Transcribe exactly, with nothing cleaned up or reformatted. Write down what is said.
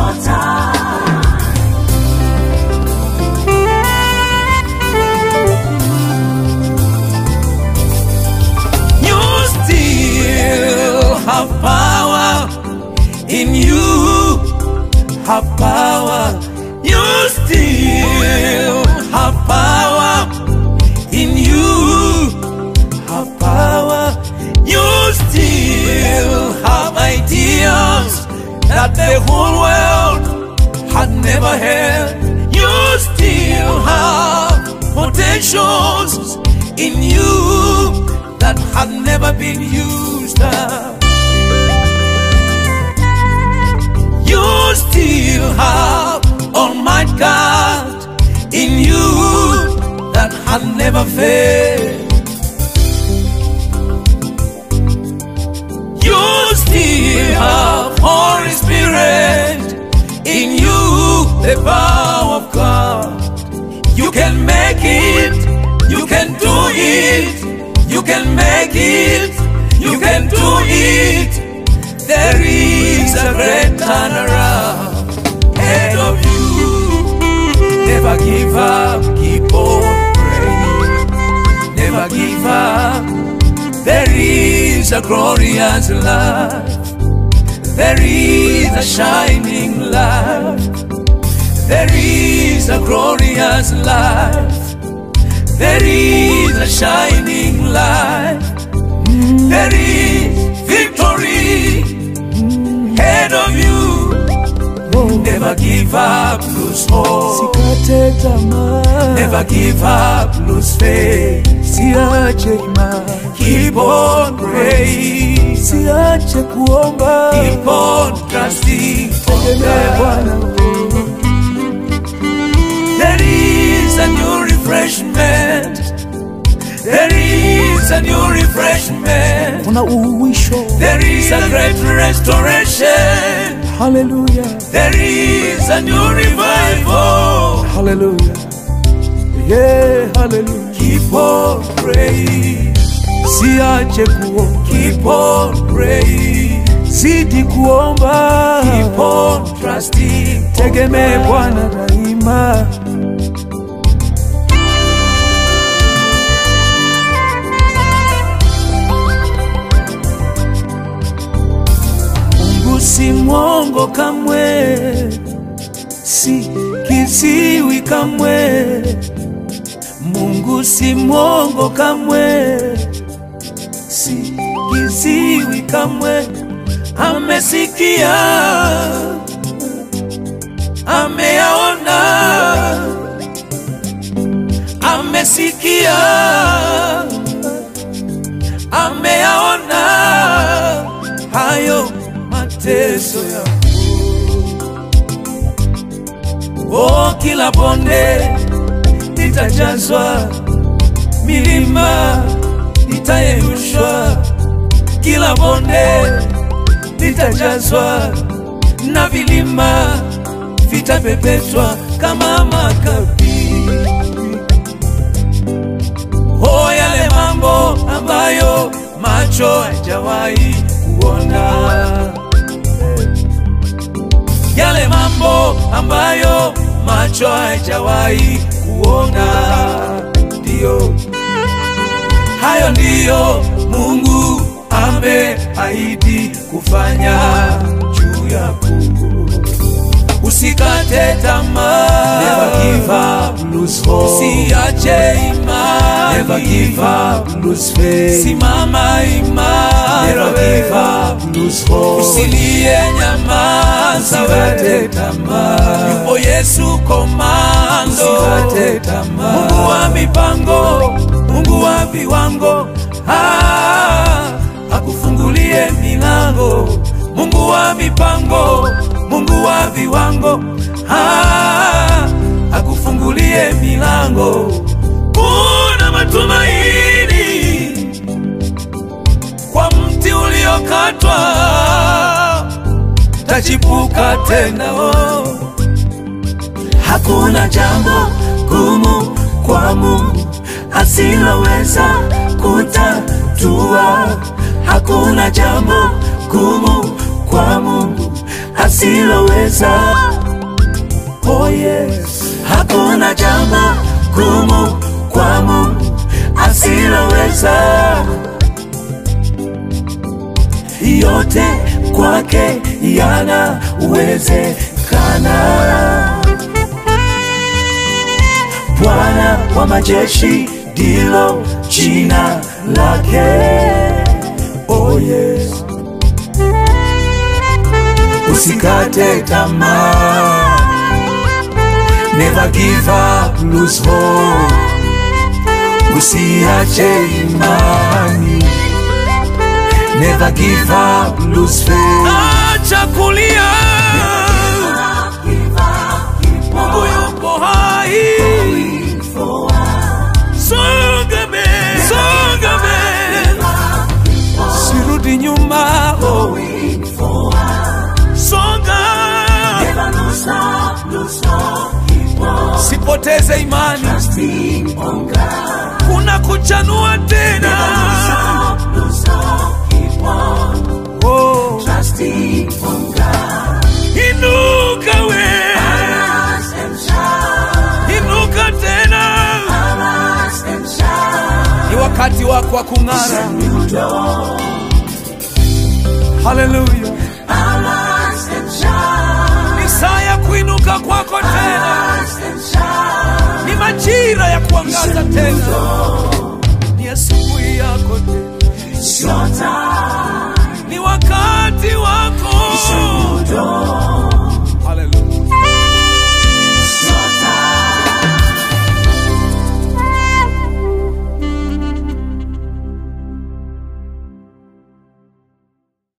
more time. You still have power in you, have power. You still have power in you, have power. You still have ideas that the whole world had never had. You still have potentials in you that had never been used. You still have Almighty God in you that had never failed. You still have Holy Spirit in you, the power of God. You can make it, you can do it, you can make it, you can do it. There is a great turnaround ahead of you. Never give up, keep on praying. Never give up. There is a glorious life. There is a shining light. There is a glorious life. There is a shining light. There is victory ahead of you. Never give up, lose hope. Never give up, lose faith. Keep on praying. Keep on trusting on God. There is a new refreshment. There is a new refreshment. There is a great restoration. Hallelujah. There is a new revival. Hallelujah. Yeah, hallelujah. Keep on praying. Siache kuomba. Keep on praying. Zidi kuomba. Keep on trusting. Tegemee Bwana daima. Mungu si mwongo kamwe, si kiziwi kamwe. Mungu si mwongo kamwe, si kiziwi kamwe. Amesikia, ameyaona, amesikia, ameyaona hayo mateso yangu. Oh, kila bonde litajazwa, milima itayeyushwa. Kila bonde litajazwa na vilima vitapepetwa kama makapi. Oh, yale mambo ambayo macho hajawahi kuona, yale mambo ambayo macho hajawahi kuona, ndio hayo ndiyo Mungu ameahidi kufanya juu yako. Usikate tamaa. Never give up, lose hope. Usiache imani. Never give up, lose faith. Simama imara. Never give up, lose hope. Usilie nyamaza. Usikate tamaa. Yupo Yesu komando. Usikate tamaa. Mungu wa mipango, Mungu wa viwango, ah, akufungulie milango. Mungu wa mipango, Mungu wa viwango, ah, akufungulie milango. Kuna matumaini kwa mti uliokatwa, tachipuka tena. Oh, hakuna jambo gumu kwa Mungu asiloweza kutatua. Hakuna jambo gumu kwa Mungu asiloweza. Oh yes, hakuna jambo gumu kwa Mungu asiloweza. Yote kwake yanawezekana. Bwana wa majeshi ndilo jina lake. Oh yes, usikate tamaa. Never give up, lose hope. Usiache imani. Never give up, lose faith. Acha kulia. Mungu yupo hai. Songa mbele, songa mbele. Sirudi nyuma. Songa. Sipoteze imani. Kuna kuchanua tena. Oh. Inuka we. Inuka tena. Ni wakati wako wa kung'ara. Hallelujah. Ni saa ya kuinuka kwako tena. Ni majira ya kuangaza tena.